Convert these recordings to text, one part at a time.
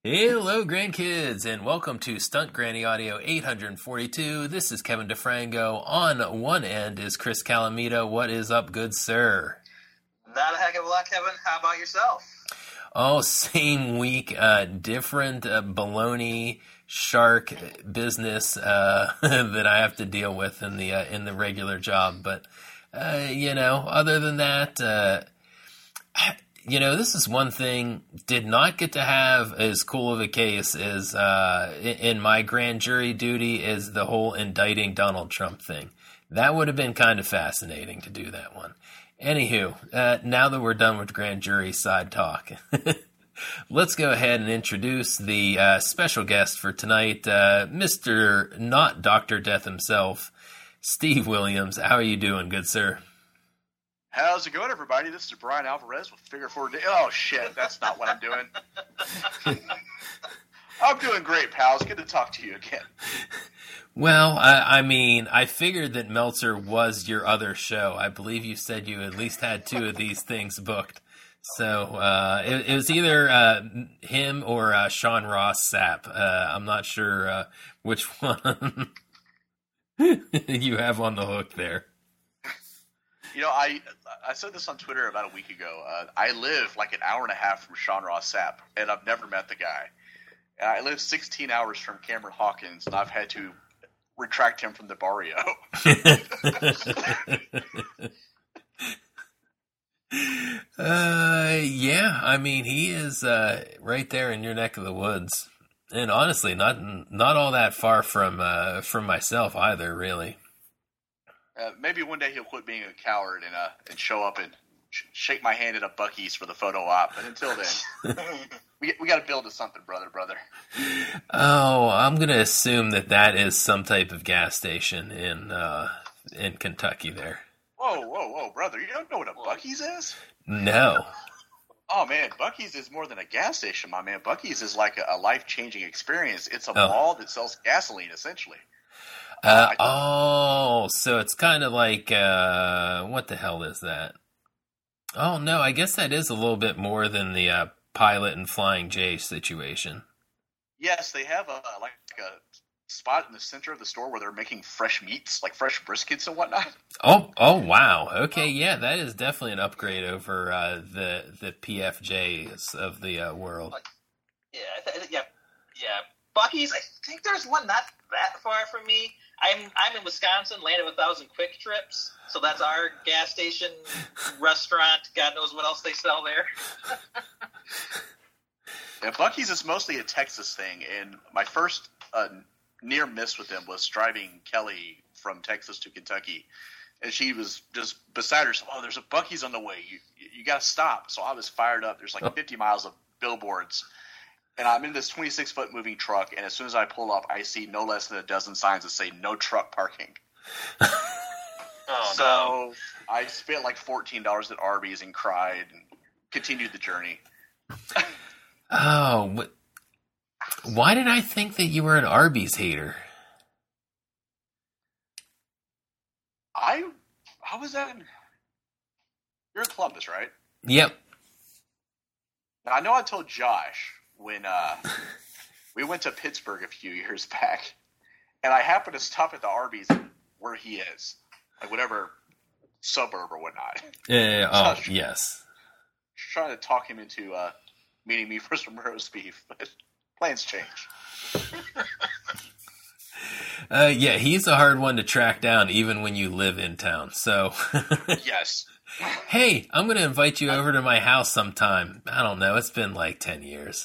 Hello, grandkids, and welcome to Stunt Granny Audio 842. This is Kevin DeFranco. On one end is Chris Calamita. What is up, good sir? Not a heck of a lot, Kevin. How about yourself? Oh, same week, different baloney shark business that I have to deal with in the regular job. But other than that, this is one thing, did not get to have as cool of a case as in my grand jury duty is the whole indicting Donald Trump thing. That would have been kind of fascinating to do that one. Anywho, now that we're done with grand jury side talk, let's go ahead and introduce the special guest for tonight, Mr. Not Dr. Death himself, Steve Williams. How are you doing, good sir? How's it going, everybody? This is Brian Alvarez with Figure 4D. Oh, shit, that's not what I'm doing. I'm doing great, pals. Good to talk to you again. Well, I figured that Meltzer was your other show. I believe you said you at least had two of these things booked. So it was either him or Sean Ross Sapp. I'm not sure which one you have on the hook there. You know, I said this on Twitter about a week ago. I live like an hour and a half from Sean Ross Sapp, and I've never met the guy. And I live 16 hours from Cameron Hawkins, and I've had to retract him from the barrio. He is right there in your neck of the woods, and honestly, not all that far from myself either, really. Maybe one day he'll quit being a coward and show up and shake my hand at a Buc-ee's for the photo op. But until then, we got to build to something, brother. Oh, I'm gonna assume that is some type of gas station in Kentucky there. Whoa, brother! You don't know what a Buc-ee's is? No. Oh man, Buc-ee's is more than a gas station, my man. Buc-ee's is like a life-changing experience. It's a mall that sells gasoline, essentially. So it's kind of like, what the hell is that? Oh, no, I guess that is a little bit more than the Pilot and Flying J situation. Yes, they have a spot in the center of the store where they're making fresh meats, like fresh briskets and whatnot. Oh, wow. Okay, yeah, that is definitely an upgrade over the PFJs of the world. Yeah. Buc-ee's, I think there's one not that far from me. I'm in Wisconsin, land of 1,000 quick trips, so that's our gas station, restaurant. God knows what else they sell there. Yeah, Buc-ee's is mostly a Texas thing, and my first near miss with them was driving Kelly from Texas to Kentucky, and she was just beside herself. Oh, there's a Buc-ee's on the way. You got to stop. So I was fired up. There's like 50 miles of billboards. And I'm in this 26-foot moving truck, and as soon as I pull up, I see no less than a dozen signs that say no truck parking. So I spent like $14 at Arby's and cried and continued the journey. Oh, why did I think that you were an Arby's hater? I was at... You're in Columbus, right? Yep. Now, I know I told Josh... when we went to Pittsburgh a few years back, and I happened to stop at the Arby's where he is, like whatever suburb or whatnot. Yes. Trying to talk him into meeting me for some roast beef, but plans change. He's a hard one to track down even when you live in town, so... Yes. Hey, I'm going to invite you over to my house sometime. I don't know, it's been like 10 years.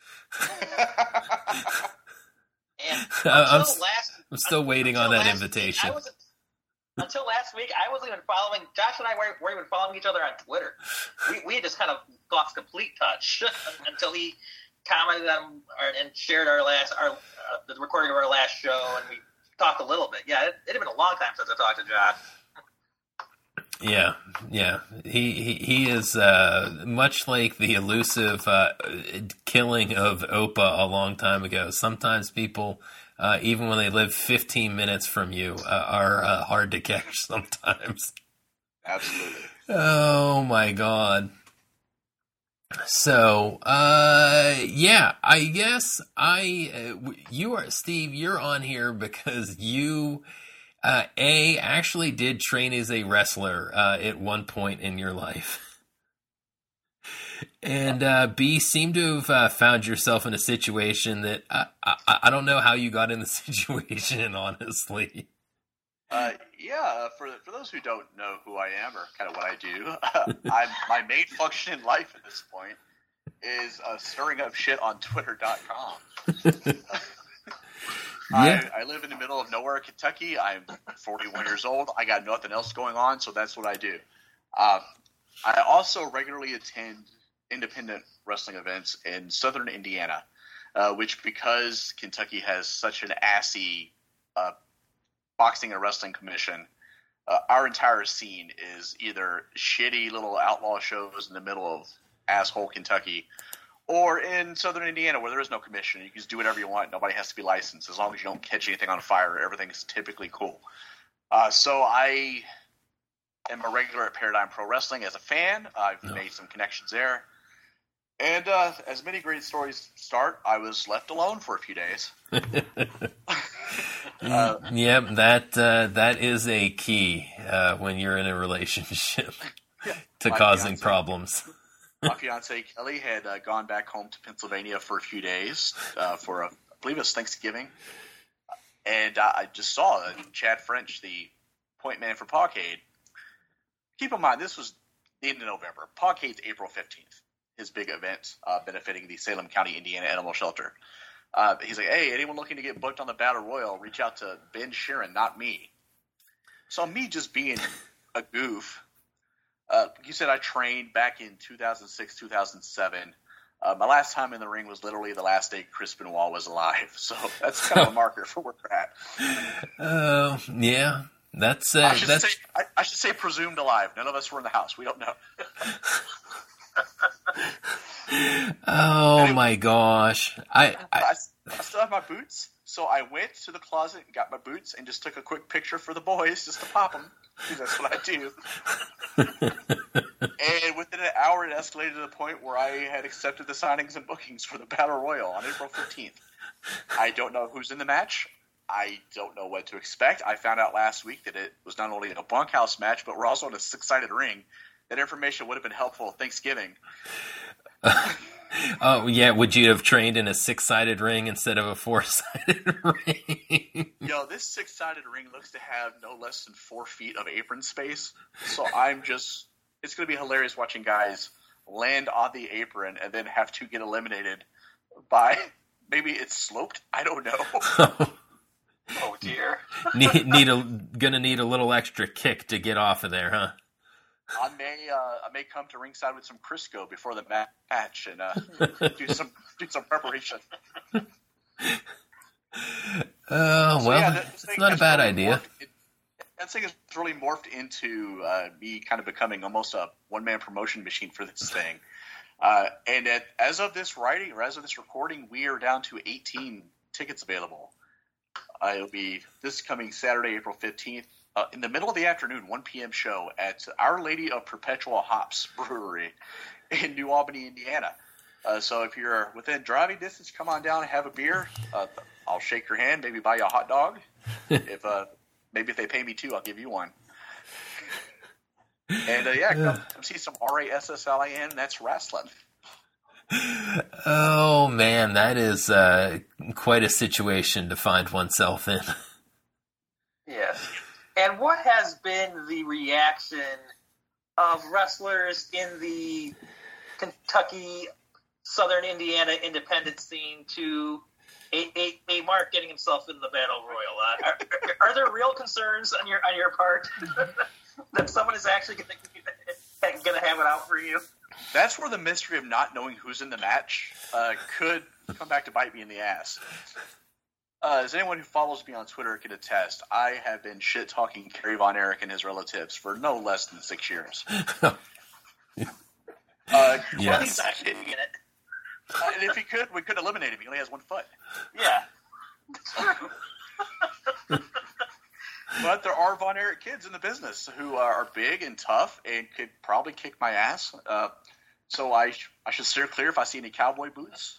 I'm still waiting on that invitation. Until last week, I wasn't even following. Josh and I weren't even following each other on Twitter. We just kind of lost complete touch until he commented on and shared the recording of our last show, and we talked a little bit. Yeah, it had been a long time since I talked to Josh. Yeah. He is much like the elusive killing of Opa a long time ago. Sometimes people, even when they live 15 minutes from you, are hard to catch sometimes. Absolutely. Oh, my God. So, yeah, I guess you are, Steve, you're on here because you, actually did train as a wrestler, at one point in your life. And, B, seem to have, found yourself in a situation that I don't know how you got in the situation, honestly. Yeah, for those who don't know who I am or kind of what I do, my main function in life at this point is stirring up shit on Twitter.com. Yeah. I live in the middle of nowhere, Kentucky. I'm 41 years old. I got nothing else going on, so that's what I do. I also regularly attend independent wrestling events in southern Indiana, which, because Kentucky has such an assy boxing and wrestling commission, our entire scene is either shitty little outlaw shows in the middle of asshole Kentucky, or in southern Indiana where there is no commission. You can just do whatever you want. Nobody has to be licensed. As long as you don't catch anything on fire, everything is typically cool. So I am a regular at Paradigm Pro Wrestling as a fan. I've made some connections there. And as many great stories start, I was left alone for a few days. Yep, that is a key when you're in a relationship to causing problems. My fiance Kelly had gone back home to Pennsylvania for a few days for I believe it was Thanksgiving, and I just saw Chad French, the point man for Pawcade. Keep in mind, this was the end of November. Pawcade's April 15th, his big event benefiting the Salem County, Indiana Animal Shelter. He's like, hey, anyone looking to get booked on the Battle Royal, reach out to Ben Sheeran, not me. So me just being a goof, you said I trained back in 2006, 2007. My last time in the ring was literally the last day Chris Benoit was alive. So that's kind of a marker for where we're at. Yeah. That's I should say presumed alive. None of us were in the house. We don't know. Oh anyway, my gosh! I still have my boots, so I went to the closet and got my boots and just took a quick picture for the boys just to pop them, because that's what I do. And within an hour, it escalated to the point where I had accepted the signings and bookings for the Battle Royal on April 15th. I don't know who's in the match. I don't know what to expect. I found out last week that it was not only a bunkhouse match, but we're also in a six-sided ring. That information would have been helpful at Thanksgiving. Oh, yeah. Would you have trained in a six-sided ring instead of a four-sided ring? Yo, this six-sided ring looks to have no less than 4 feet of apron space. So it's going to be hilarious watching guys land on the apron and then have to get eliminated by, maybe it's sloped? I don't know. Oh, dear. Gonna need a little extra kick to get off of there, huh? I may come to ringside with some Crisco before the match and do some preparation. It's not a bad idea. That thing has really morphed into me kind of becoming almost a one-man promotion machine for this thing. And as of this writing, or as of this recording, we are down to 18 tickets available. It'll be this coming Saturday, April 15th. In the middle of the afternoon, 1 p.m. show at Our Lady of Perpetual Hops Brewery in New Albany, Indiana. So if you're within driving distance, come on down and have a beer. I'll shake your hand, maybe buy you a hot dog. Maybe if they pay me too, I'll give you one. And come see some RASSLIN. That's wrestling. Oh man, that is quite a situation to find oneself in. Yes. And what has been the reaction of wrestlers in the Kentucky, Southern Indiana independent scene to a Mark getting himself in the Battle Royal? Are there real concerns on your part that someone is actually going to have it out for you? That's where the mystery of not knowing who's in the match could come back to bite me in the ass. As anyone who follows me on Twitter can attest, I have been shit-talking Kerry Von Erich and his relatives for no less than 6 years. Yes. And if he could, we could eliminate him. He only has 1 foot. Yeah. But there are Von Erich kids in the business who are big and tough and could probably kick my ass. So I should steer clear if I see any cowboy boots.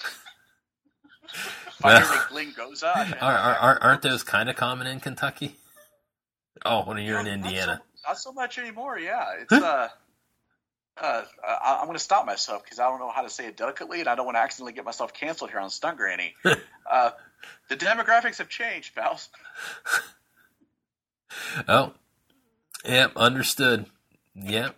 If I hear any Glingoza, aren't those kind of common in Kentucky? Oh, when you're in Indiana. Not so much anymore. Yeah, it's I'm going to stop myself because I don't know how to say it delicately, and I don't want to accidentally get myself canceled here on Stunt Granny. The demographics have changed, pals. Oh, yep, understood. Yep.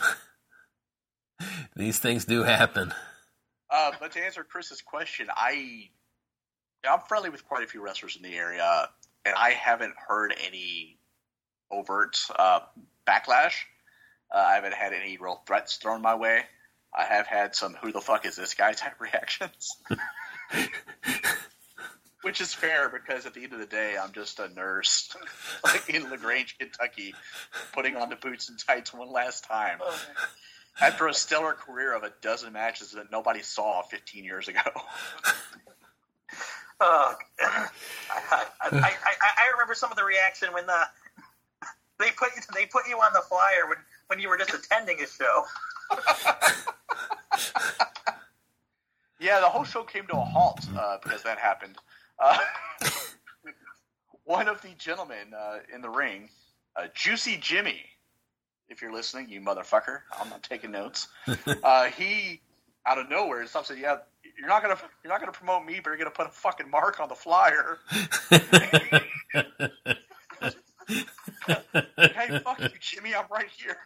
These things do happen. But to answer Chris's question, I'm friendly with quite a few wrestlers in the area, and I haven't heard any overt backlash. I haven't had any real threats thrown my way. I have had some "who the fuck is this guy" type reactions. Which is fair because at the end of the day, I'm just a nurse like in LaGrange, Kentucky, putting on the boots and tights one last time. After a stellar career of a dozen matches that nobody saw 15 years ago. I remember some of the reaction when they put you on the flyer when you were just attending a show. Yeah, the whole show came to a halt because that happened. One of the gentlemen in the ring, Juicy Jimmy, if you're listening, you motherfucker, I'm not taking notes. He out of nowhere stops and said, "Yeah, you're not gonna promote me, but you're gonna put a fucking mark on the flyer." Hey, fuck you, Jimmy, I'm right here.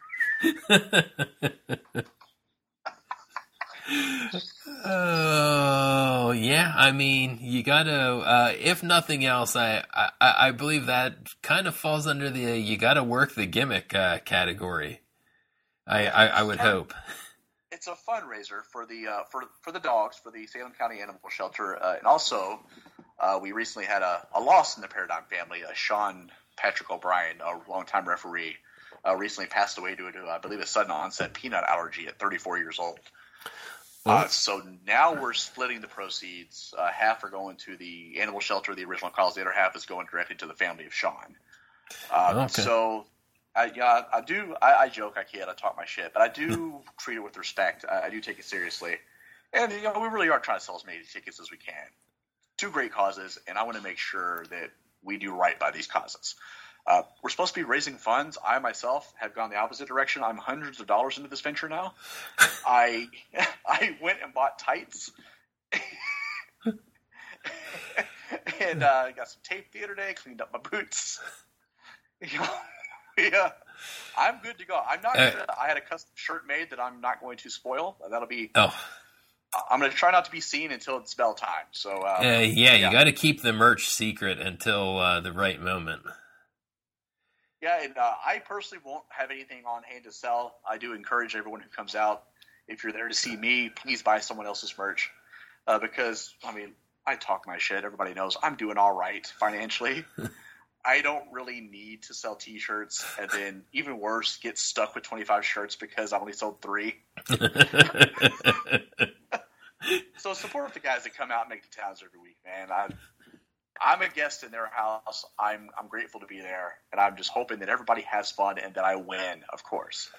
Oh, yeah. I mean, you gotta, if nothing else, I believe that kind of falls under the you gotta work the gimmick category. I would hope. It's a fundraiser for the dogs, for the Salem County Animal Shelter. And also, we recently had a loss in the Paradigm family. Sean Patrick O'Brien, a longtime referee, recently passed away due to, I believe, a sudden onset peanut allergy at 34 years old. So now we're splitting the proceeds. Half are going to the animal shelter, the original cause. The other half is going directly to the family of Sean. Okay. So, I joke, I kid, I talk my shit, but I do treat it with respect. I do take it seriously. And, we really are trying to sell as many tickets as we can. Two great causes, and I want to make sure that we do right by these causes. We're supposed to be raising funds. I myself have gone the opposite direction. I'm hundreds of dollars into this venture now. I went and bought tights and got some tape the other day, cleaned up my boots. I'm good to go. I'm not sure. I had a custom shirt made that I'm not going to spoil. That'll be. Oh. I'm going to try not to be seen until it's bell time. So you got to keep the merch secret until the right moment. Yeah, and I personally won't have anything on hand to sell. I do encourage everyone who comes out, if you're there to see me, please buy someone else's merch. Because, I talk my shit. Everybody knows I'm doing all right financially. I don't really need to sell T-shirts and then, even worse, get stuck with 25 shirts because I only sold 3. So support the guys that come out and make the towns every week, man. I'm a guest in their house. I'm grateful to be there, and I'm just hoping that everybody has fun and that I win, of course.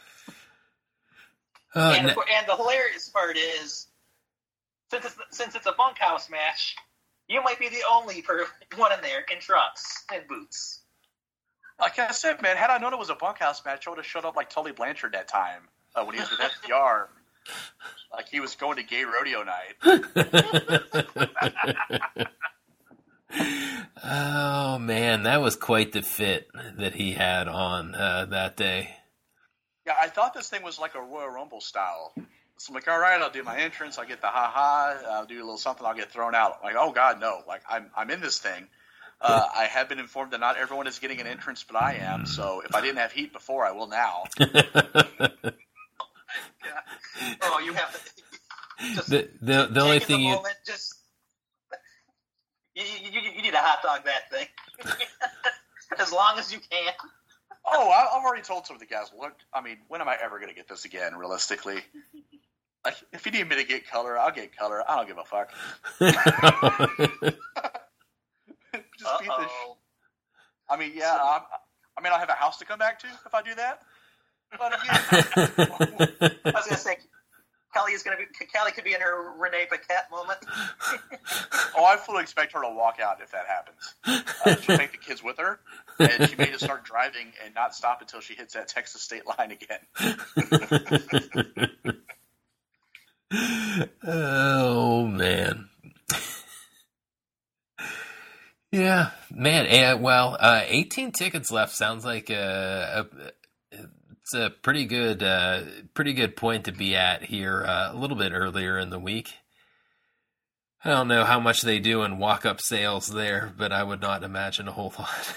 And the hilarious part is, since it's a bunkhouse match, you might be the only one in there in trunks and boots. Like I said, man, had I known it was a bunkhouse match, I would have showed up like Tully Blanchard that time when he was with FDR. Like he was going to gay rodeo night. Oh, man, that was quite the fit that he had on that day. Yeah, I thought this thing was like a Royal Rumble style. So I'm like, all right, I'll do my entrance, I'll get the ha-ha, I'll do a little something, I'll get thrown out. I'm like, oh, God, no. Like, I'm in this thing. I have been informed that not everyone is getting an entrance, but I am. So if I didn't have heat before, I will now. Oh, you have to. Just the only thing you. Moment, you need to hot dog that thing. As long as you can. Oh, I've already told some of the guys, look, when am I ever going to get this again, realistically? Like, if you need me to get color, I'll get color. I don't give a fuck. Just beat this. I'll have a house to come back to if I do that. But again, I was going to say, Kelly could be in her Renee Paquette moment. Oh, I fully expect her to walk out if that happens. She'll take the kids with her, and she may just start driving and not stop until she hits that Texas state line again. Oh, man. Yeah, man. Well, 18 tickets left sounds like it's a pretty good point to be at here. A little bit earlier in the week. I don't know how much they do in walk-up sales there, but I would not imagine a whole lot.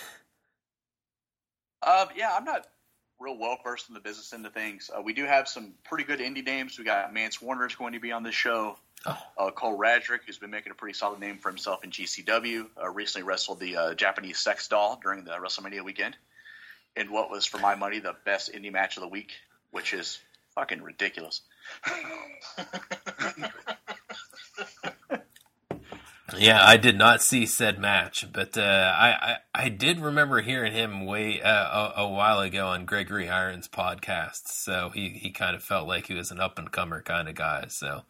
Yeah, I'm not real well versed in the business end of things. We do have some pretty good indie names. We got Mance Warner's going to be on this show. Cole Radrick, who's been making a pretty solid name for himself in GCW, recently wrestled the Japanese sex doll during the WrestleMania weekend in what was, for my money, the best indie match of the week, which is fucking ridiculous. Yeah, I did not see said match, but I did remember hearing him a while ago on Gregory Irons' podcast. So he kind of felt like he was an up and comer kind of guy. So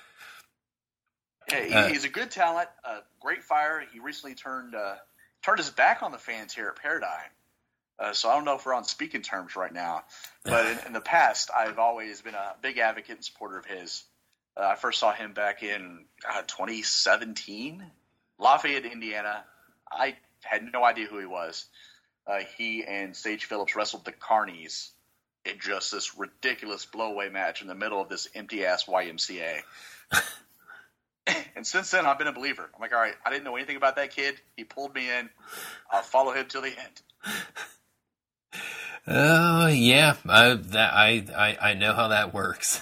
yeah, he's a good talent, great fire. He recently turned his back on the fans here at Paradigm. So I don't know if we're on speaking terms right now, but in the past, I've always been a big advocate and supporter of his. I first saw him back in 2017, Lafayette, Indiana. I had no idea who he was. He and Sage Phillips wrestled the Carnies in just this ridiculous blowaway match in the middle of this empty-ass YMCA. And since then, I've been a believer. I'm like, all right, I didn't know anything about that kid. He pulled me in. I'll follow him till the end. Oh, yeah. I know how that works.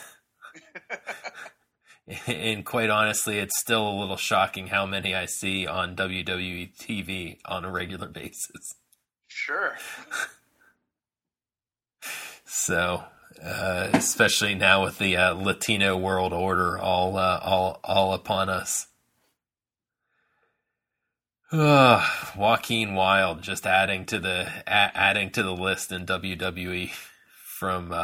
And quite honestly, it's still a little shocking how many I see on WWE TV on a regular basis. Sure. So, especially now with the Latino world order all upon us. Joaquin Wilde just adding to the list in WWE from.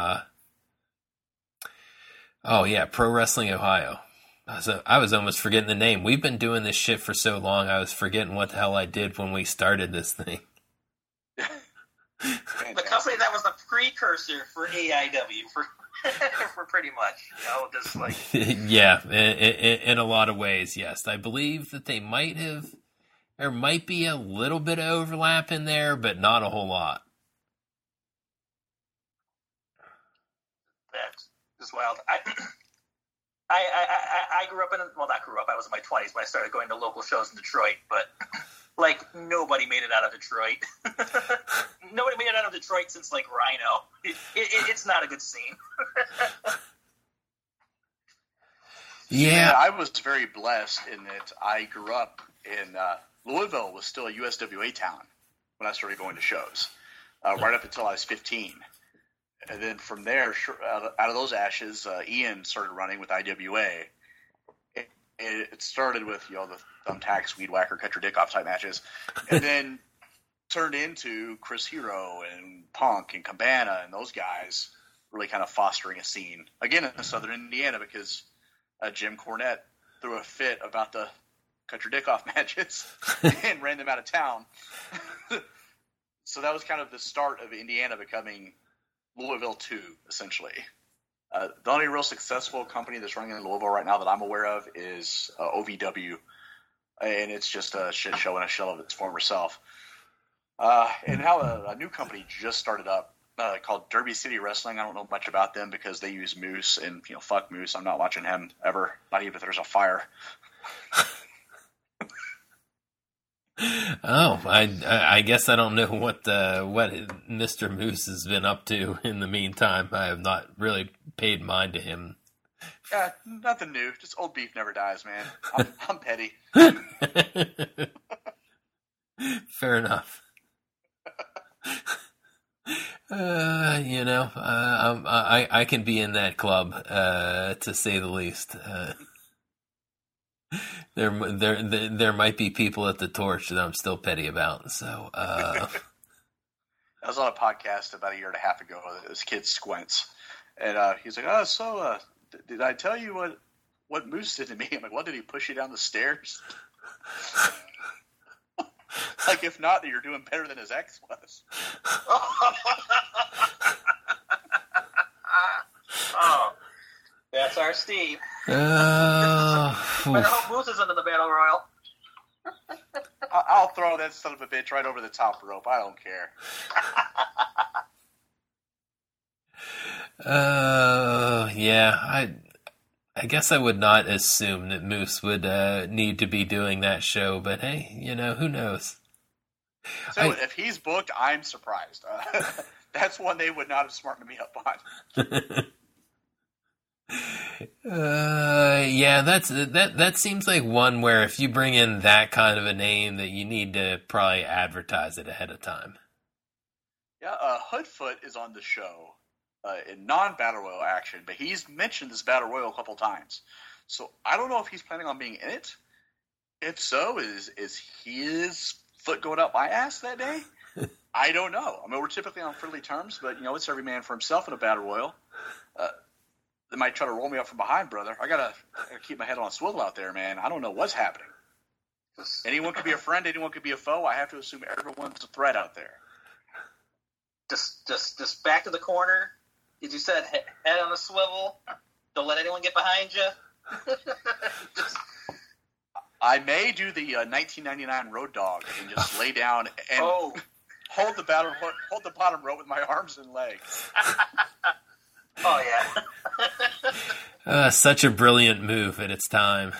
Oh, yeah, Pro Wrestling Ohio. I was almost forgetting the name. We've been doing this shit for so long, I was forgetting what the hell I did when we started this thing. The company that was the precursor for AIW, for pretty much. Just like... Yeah, in a lot of ways, yes. I believe that they might have... There might be a little bit of overlap in there, but not a whole lot. That's just wild. I grew up not grew up. I was in my 20s when I started going to local shows in Detroit, but like nobody made it out of Detroit. Nobody made it out of Detroit since like Rhino. It's not a good scene. Yeah, I was very blessed in that I grew up in Louisville was still a USWA town when I started going to shows, right up until I was 15. And then from there, out of those ashes, Ian started running with IWA. It started with the thumbtacks, weed whacker, cut your dick off type matches, and then turned into Chris Hero and Punk and Cabana and those guys really kind of fostering a scene again in Southern Indiana because Jim Cornette threw a fit about the cut your dick off matches and ran them out of town. So that was kind of the start of Indiana becoming Louisville 2, essentially. The only real successful company that's running in Louisville right now that I'm aware of is OVW, and it's just a shit show and a shell of its former self. And now a new company just started up called Derby City Wrestling. I don't know much about them because they use Moose, and fuck Moose. I'm not watching him ever, not even if there's a fire. Oh, I guess I don't know what Mr. Moose has been up to in the meantime. I have not really paid mind to him. Yeah, nothing new. Just old beef never dies, man. I'm petty. Fair enough. I can be in that club, to say the least. There might be people at the Torch that I'm still petty about. So I was on a podcast about a year and a half ago. This kid Squints, and he's like, did I tell you what Moose did to me? I'm like, what, did he push you down the stairs? Like, if not, you're doing better than his ex was. Oh, that's our Steve. Uh, Better hope Moose isn't in the Battle Royal. I'll throw that son of a bitch right over the top rope. I don't care. Yeah, I guess I would not assume that Moose would need to be doing that show, but hey, who knows? So if he's booked, I'm surprised. That's one they would not have smartened me up on. Yeah, that seems like one where if you bring in that kind of a name, that you need to probably advertise it ahead of time. Yeah, Hoodfoot is on the show in non-Battle Royal action, but he's mentioned this Battle Royal a couple times. So I don't know if he's planning on being in it. If so, is his foot going up my ass that day? I don't know. I mean, we're typically on friendly terms, but it's every man for himself in a Battle Royal. They might try to roll me up from behind, brother. I gotta keep my head on a swivel out there, man. I don't know what's happening. Anyone could be a friend. Anyone could be a foe. I have to assume everyone's a threat out there. Just back to the corner. As you said, head on a swivel. Don't let anyone get behind you. I may do the 1999 Road Dogg and just lay down and hold the bottom rope with my arms and legs. Oh, yeah. Such a brilliant move at its time.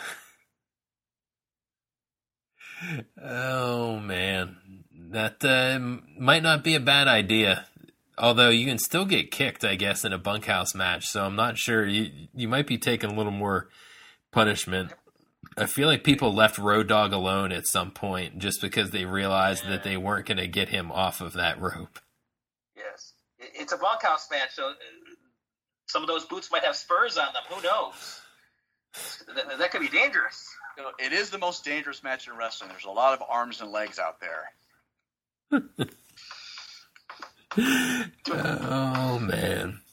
Oh, man. That might not be a bad idea. Although you can still get kicked, I guess, in a bunkhouse match. So I'm not sure. You might be taking a little more punishment. I feel like people left Road Dogg alone at some point just because they realized that they weren't going to get him off of that rope. Yes. It's a bunkhouse match, so some of those boots might have spurs on them. Who knows? That could be dangerous. It is the most dangerous match in wrestling. There's a lot of arms and legs out there. Oh, man.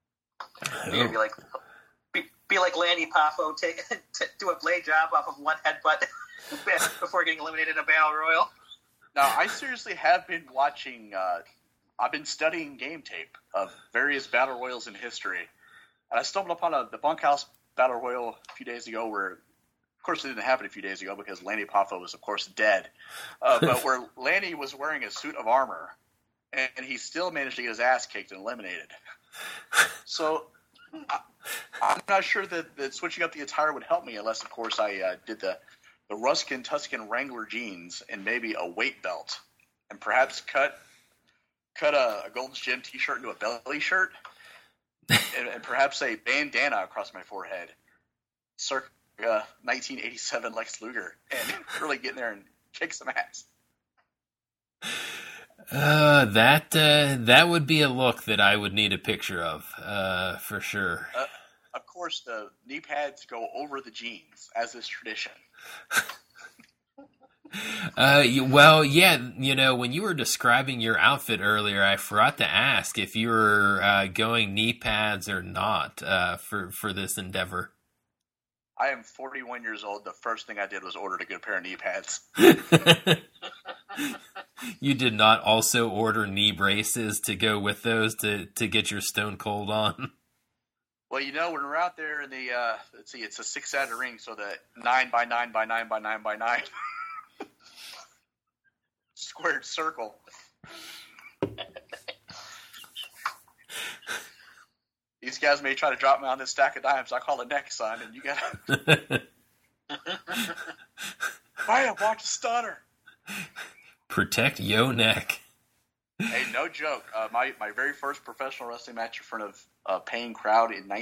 Be like Lanny Poffo, do a blade job off of one headbutt before getting eliminated in a Battle Royal. Now, I seriously have been watching, I've been studying game tape of various Battle Royals in history. And I stumbled upon the Bunkhouse Battle Royal a few days ago where, of course, it didn't happen a few days ago because Lanny Poffo was, of course, dead. But where Lanny was wearing a suit of armor, and he still managed to get his ass kicked and eliminated. So I'm not sure that switching up the attire would help me unless, of course, I did the Ruskin Tuscan Wrangler jeans and maybe a weight belt, and perhaps cut a Gold's Gym T-shirt into a belly shirt, and perhaps a bandana across my forehead, circa 1987 Lex Luger, and really get in there and kick some ass. That would be a look that I would need a picture of, for sure. Of course, the knee pads go over the jeans, as is tradition. Well, yeah, when you were describing your outfit earlier, I forgot to ask if you were going knee pads or not for this endeavor. I am 41 years old. The first thing I did was order a good pair of knee pads. You did not also order knee braces to go with those to get your Stone Cold on? Well, when we're out there in the, let's see, it's a 6-sided ring, so the 9x9x9x9x9 squared circle. These guys may try to drop me on this stack of dimes. I call it neck, son, and you gotta... Bam, watch the stunner. Protect yo neck. Hey, no joke. My very first professional wrestling match in front of a paying crowd in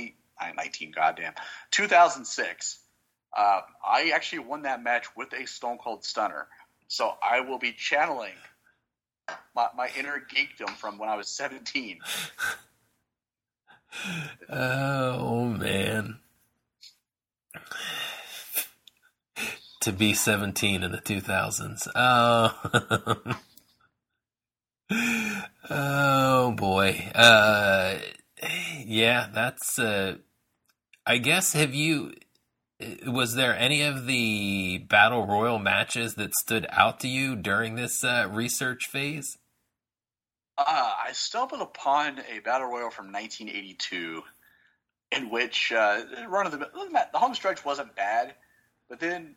2006. I actually won that match with a Stone Cold Stunner. So I will be channeling my inner geekdom from when I was 17. Oh, man. To be 17 in the 2000s. Oh, oh boy. Yeah, that's. I guess was there any of the Battle Royal matches that stood out to you during this research phase? I stumbled upon a Battle Royal from 1982 in which the home stretch wasn't bad, but then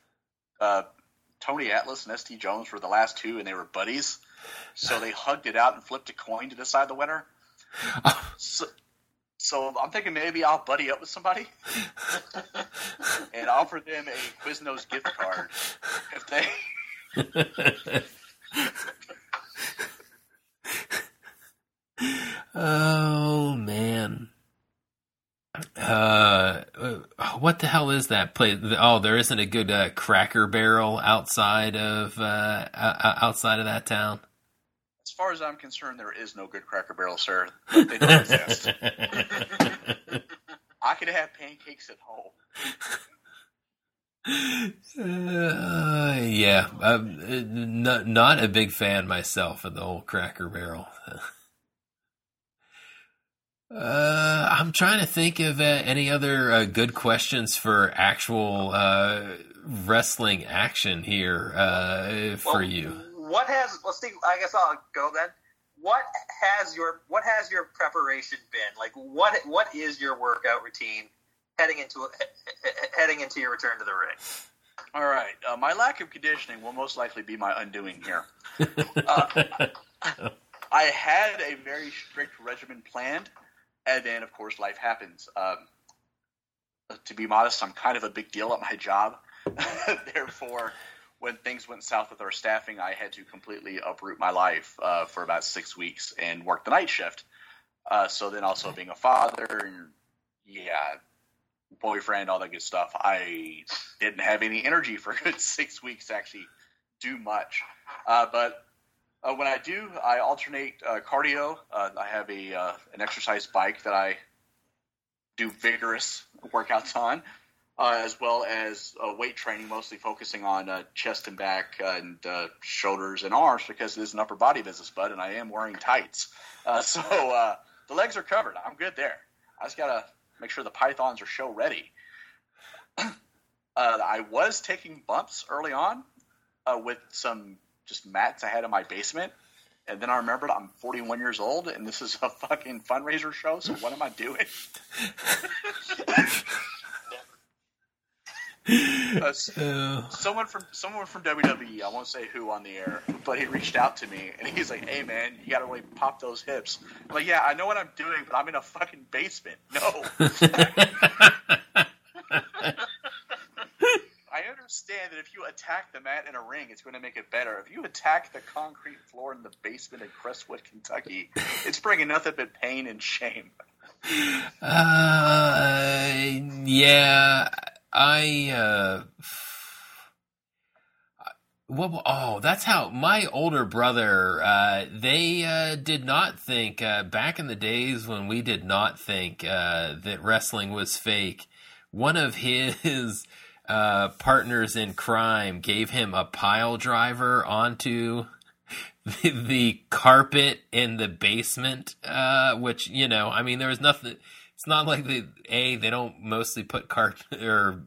Tony Atlas and ST Jones were the last two, and they were buddies, so they hugged it out and flipped a coin to decide the winner. So I'm thinking maybe I'll buddy up with somebody and offer them a Quiznos gift card if they. Oh man. What the hell is that place? Oh, there isn't a good Cracker Barrel outside of that town. As far as I'm concerned, there is no good Cracker Barrel, sir. They don't exist. I could have pancakes at home. Yeah, not a big fan myself of the whole Cracker Barrel. I'm trying to think of any other good questions for actual wrestling action here for you. Let's see. I guess I'll go then. What has your preparation been like? What is your workout routine heading into your return to the ring? All right, my lack of conditioning will most likely be my undoing here. I had a very strict regimen planned, and then of course life happens. To be modest, I'm kind of a big deal at my job, therefore. When things went south with our staffing, I had to completely uproot my life for about 6 weeks and work the night shift. So then also being a father and, boyfriend, all that good stuff, I didn't have any energy for a good 6 weeks to actually do much. But when I do, I alternate cardio. I have an exercise bike that I do vigorous workouts on. As well as weight training, mostly focusing on chest and back and shoulders and arms because it is an upper body business, bud, and I am wearing tights. So the legs are covered. I'm good there. I just got to make sure the pythons are show ready. I was taking bumps early on with some just mats I had in my basement. And then I remembered I'm 41 years old, and this is a fucking fundraiser show, so what am I doing? Someone from WWE, I won't say who on the air, but he reached out to me and he's like, "Hey man, you gotta really pop those hips." I'm like, "Yeah, I know what I'm doing, but I'm in a fucking basement." No. I understand that if you attack the mat in a ring, it's going to make it better. If you attack the concrete floor in the basement in Crestwood, Kentucky, it's bringing nothing but pain and shame. Yeah. That's how my older brother, they did not think, back in the days when we did not think that wrestling was fake, one of his partners in crime gave him a pile driver onto the carpet in the basement, which, there was nothing. It's not like they don't mostly put carpet or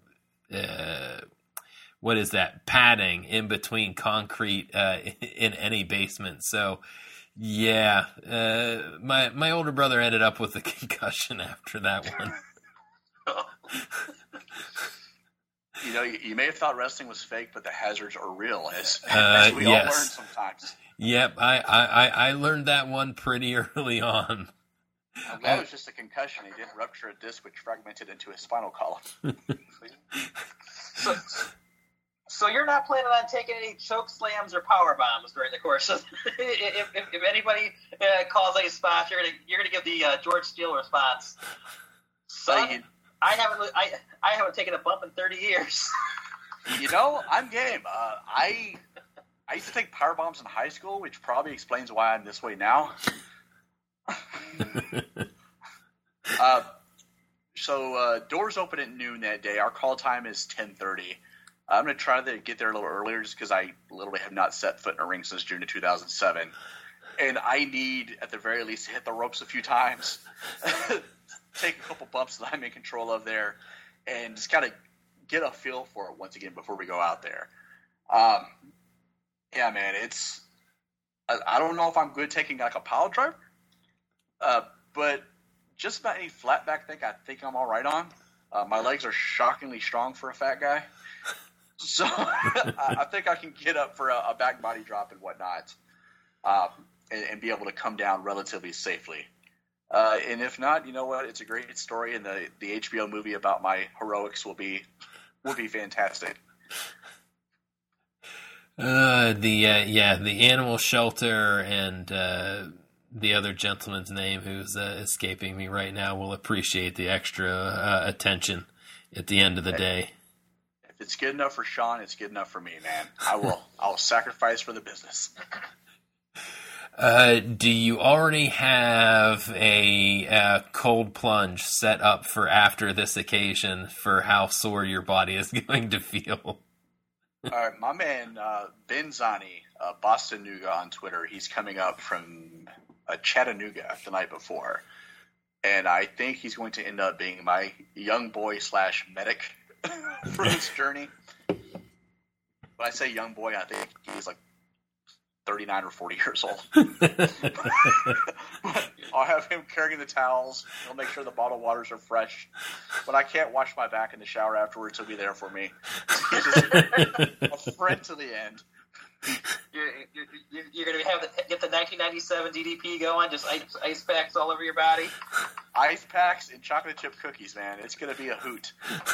what is that, padding in between concrete in any basement. So yeah, my older brother ended up with a concussion after that one. You may have thought wrestling was fake, but the hazards are real, as we all learn sometimes. Yep, I learned that one pretty early on. I'm glad it was just a concussion. He didn't rupture a disc which fragmented into his spinal column. So you're not planning on taking any choke slams or power bombs during the course of if anybody calls any spots, you're gonna give the George Steele response. Son, I haven't taken a bump in 30 years. I'm game. I used to take power bombs in high school, which probably explains why I'm this way now. So doors open at noon that day. Our call time is 10:30. I'm going to try to get there a little earlier just because I literally have not set foot in a ring since June of 2007. And I need, at the very least, to hit the ropes a few times. take a couple bumps that I'm in control of there, and just kind of get a feel for it once again before we go out there. Yeah, man, I don't know if I'm good taking like a pile driver, but just about any flat back thing, I think I'm all right on. My legs are shockingly strong for a fat guy, so I think I can get up for a back body drop and whatnot, and be able to come down relatively safely. And if not, you know what? It's a great story, and the HBO movie about my heroics will be fantastic. The animal shelter and the other gentleman's name who's escaping me right now will appreciate the extra attention at the end of the day. If it's good enough for Sean, it's good enough for me, man. I'll sacrifice for the business. Do you already have a cold plunge set up for after this occasion for how sore your body is going to feel? All right, my man Ben Zani, Boston Nuga on Twitter, he's coming up from Chattanooga the night before, and I think he's going to end up being my young boy / medic for this journey. When I say young boy, I think he's like 39 or 40 years old. I'll have him carrying the towels. He'll make sure the bottled waters are fresh. But I can't wash my back in the shower afterwards. He'll be there for me. He's just a friend to the end. You're going to get the 1997 DDP going, just ice packs all over your body? Ice packs and chocolate chip cookies, man. It's going to be a hoot.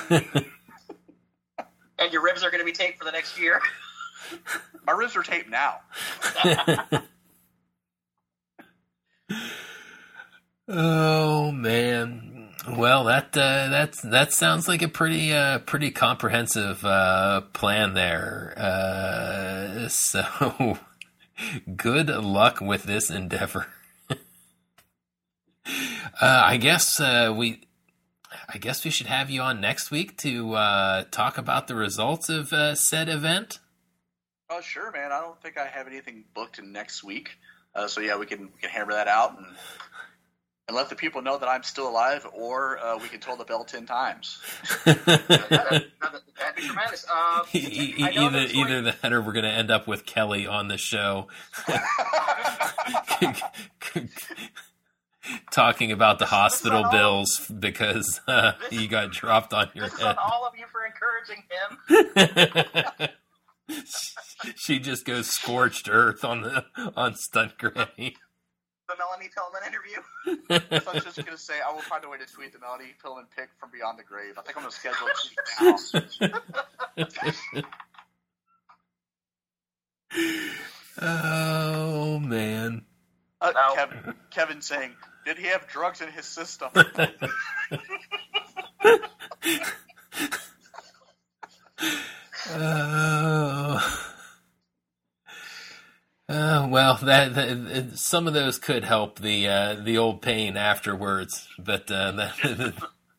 And your ribs are going to be taped for the next year? My ribs are taped now. Oh man! Well, that sounds like a pretty comprehensive plan there. So good luck with this endeavor. I guess we should have you on next week to talk about the results of said event. Oh, sure, man. I don't think I have anything booked in next week. So yeah, we can hammer that out and let the people know that I'm still alive, or we can toll the bell 10 times. That'd be tremendous. Either that, or we're going to end up with Kelly on the show talking about the hospital bills because you got dropped on your head. This is on all of you for encouraging him. She just goes scorched earth on Stunt Granny. The Melanie Pillman interview. So I was just going to say, I will find a way to tweet the Melanie Pillman pic from Beyond the Grave. I think I'm going to schedule it now. Oh, man. Kevin saying, did he have drugs in his system? Well, that some of those could help the old pain afterwards, but that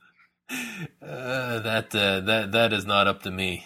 is not up to me.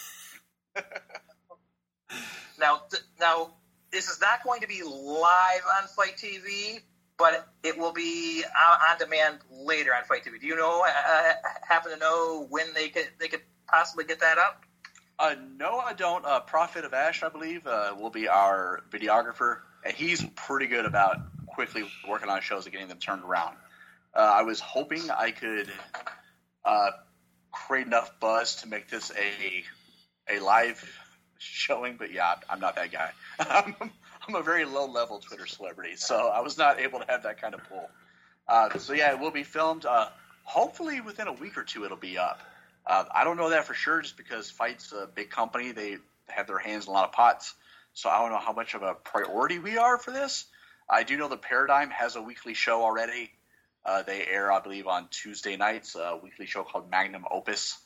Now, this is not going to be live on Fight TV, but it will be on demand later on Fight TV. Do you know? Happen to know when they could possibly get that up? No, I don't. Prophet of Ash, I believe, will be our videographer, and he's pretty good about quickly working on shows and getting them turned around. I was hoping I could create enough buzz to make this a live showing, but yeah, I'm not that guy. I'm a very low-level Twitter celebrity, so I was not able to have that kind of pull. So yeah, it will be filmed. Hopefully within a week or two it'll be up. I don't know that for sure just because Fight's a big company. They have their hands in a lot of pots. So I don't know how much of a priority we are for this. I do know the Paradigm has a weekly show already. They air, I believe, on Tuesday nights, a weekly show called Magnum Opus.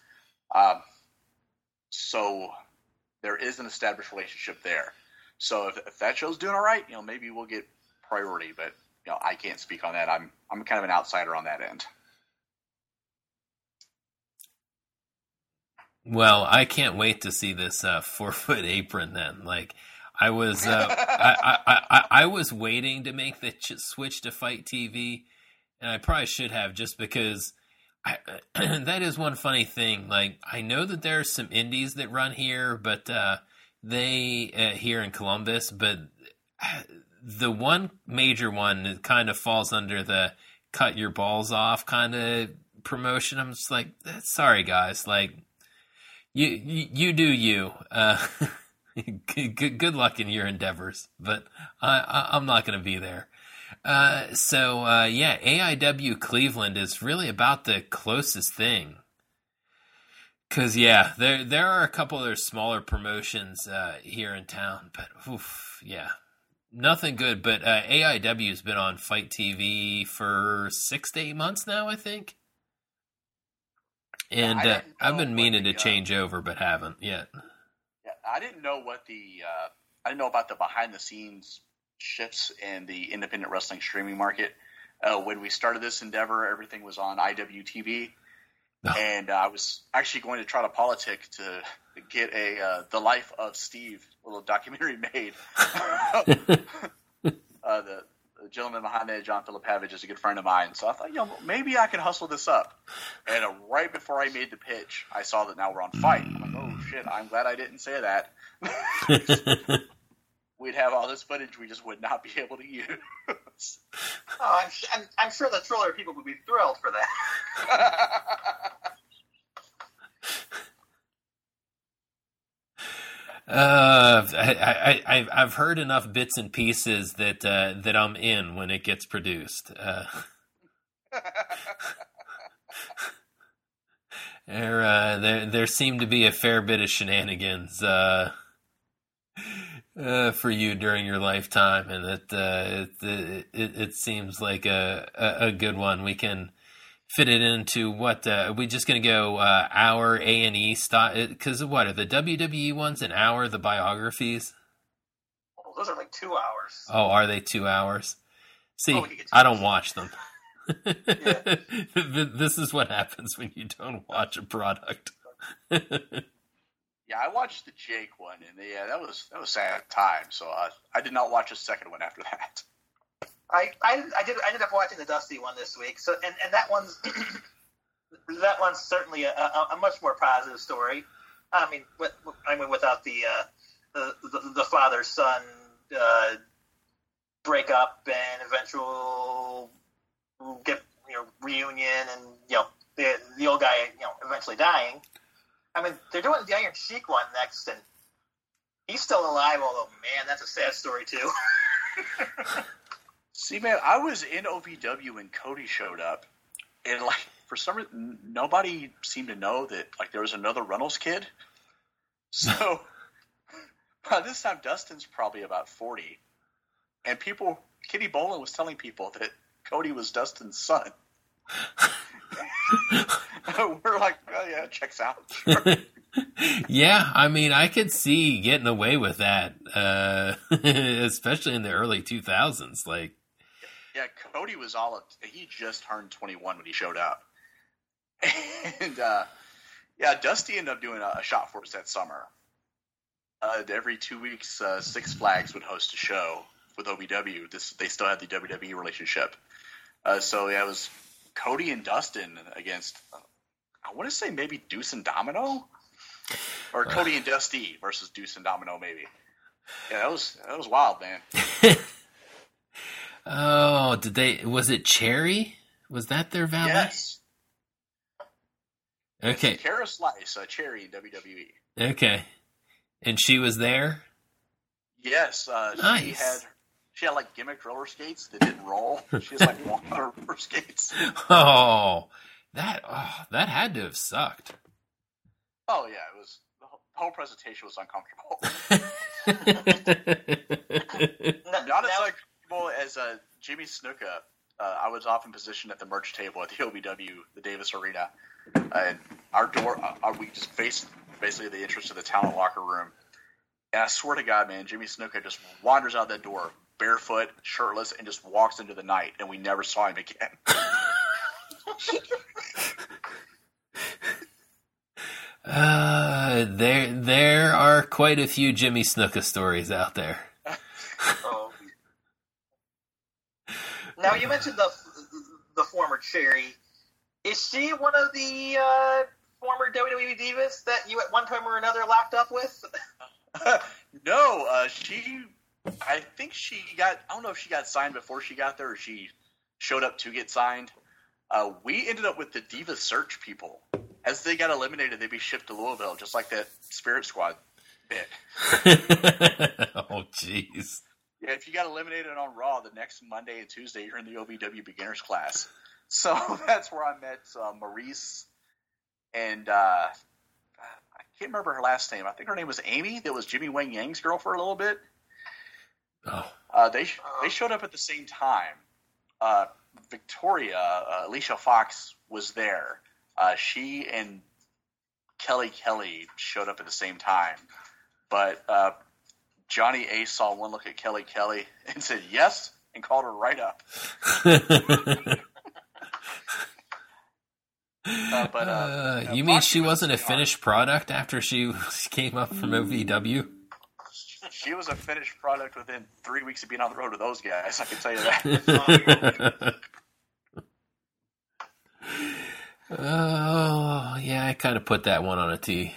So there is an established relationship there. So if that show's doing all right, maybe we'll get priority. But I can't speak on that. I'm kind of an outsider on that end. Well, I can't wait to see this 4-foot apron. Then, like, I was, I was waiting to make the switch to Fight TV, and I probably should have, just because that is one funny thing. Like, I know that there are some indies that run here, but they here in Columbus, but the one major one that kind of falls under the cut your balls off kind of promotion. I'm just like, sorry guys, like you do you. Good luck in your endeavors, but I'm not going to be there. So AIW Cleveland is really about the closest thing. Cause there are a couple of their smaller promotions here in town, but nothing good. But AIW has been on Fight TV for 6 to 8 months now, I think. And I've been meaning to change over, but haven't yet. Yeah, I didn't know what I didn't know about the behind the scenes shifts in the independent wrestling streaming market. When we started this endeavor, everything was on IWTV. No. And I was actually going to try to politic to get the Life of Steve little documentary made. The gentleman behind that, John Filipavage, is a good friend of mine. So I thought, maybe I can hustle this up. And right before I made the pitch, I saw that now we're on Fight. I'm like, oh shit, I'm glad I didn't say that. We'd have all this footage we just would not be able to use. I'm sure the Triller people would be thrilled for that. I've heard enough bits and pieces that I'm in when it gets produced. There seemed to be a fair bit of shenanigans for you during your lifetime, and it seems like a good one. We can fit it into what are we just going to go hour A&E style? Because what are the WWE ones an hour? The biographies? Oh, those are like 2 hours. Oh, are they 2 hours? See, I don't watch them. Yeah. This is what happens when you don't watch a product. Yeah, I watched the Jake one, and that was sad time. So I did not watch a second one after that. I ended up watching the Dusty one this week. So and that one's certainly a much more positive story. I mean, without the father son breakup and eventual reunion, and the old guy eventually dying. I mean, they're doing the Iron Sheik one next, and he's still alive. Although, man, that's a sad story too. See, man, I was in OVW when Cody showed up, and for some reason, nobody seemed to know that there was another Runnels kid. So by this time, Dustin's probably about 40, and Kitty Bolin was telling people that Cody was Dustin's son. We're like, oh yeah, checks out. Sure. Yeah, I mean, I could see getting away with that, especially in the early 2000s. Yeah, Cody was he just turned 21 when he showed up. And, Dusty ended up doing a shot for us that summer. Every 2 weeks, Six Flags would host a show with OVW. They still had the WWE relationship. It was Cody and Dustin against, I want to say maybe Deuce and Domino? Or Cody and Dusty versus Deuce and Domino, maybe. Yeah, that was wild, man. Oh, was it Cherry? Was that their valet? Yes. Okay. Kara Slice, Cherry, WWE. Okay. And she was there? Yes. Nice. She had gimmick roller skates that didn't roll. She has water roller skates. Oh, that had to have sucked. Oh yeah, it was. The whole presentation was uncomfortable. Not as uncomfortable as Jimmy Snuka. I was often positioned at the merch table at the OVW, the Davis Arena, and our door. We just faced basically the entrance to the talent locker room. And I swear to God, man, Jimmy Snuka just wanders out that door, barefoot, shirtless, and just walks into the night, and we never saw him again. There are quite a few Jimmy Snuka stories out there. Oh. Now you mentioned the the former Cherry. Is she one of the former WWE divas that you at one time or another locked up with? No, I think she got, I don't know if she got signed before she got there or she showed up to get signed. We ended up with the Diva Search people. As they got eliminated, they'd be shipped to Louisville, just like that Spirit Squad bit. Oh, jeez. Yeah, if you got eliminated on Raw, the next Monday and Tuesday, you're in the OVW beginners class. So that's where I met Maurice, and I can't remember her last name. I think her name was Amy. That was Jimmy Wang Yang's girl for a little bit. Oh. They showed up at the same time. Victoria, Alicia Fox was there. She and Kelly showed up at the same time. But Johnny Ace saw one look at Kelly and said yes and called her right up. You mean she wasn't a finished product after she came up from OVW? She was a finished product within 3 weeks of being on the road with those guys, I can tell you that. Oh, yeah, I kind of put that one on a T.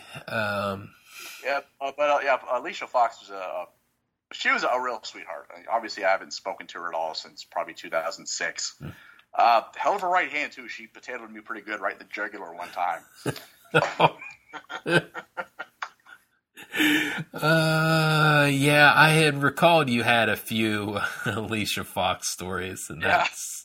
Alicia Fox was she was a real sweetheart. I mean, obviously, I haven't spoken to her at all since probably 2006. Hell of a right hand, too. She potatoed me pretty good right in the jugular one time. Yeah, I had recalled you had a few Alicia Fox stories, and that's